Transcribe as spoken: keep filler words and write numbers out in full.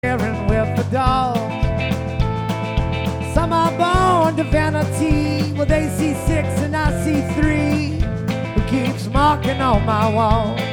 sharing with the dogs. Some are born to vanity, well they see six and I see three, who keeps marking on my wall.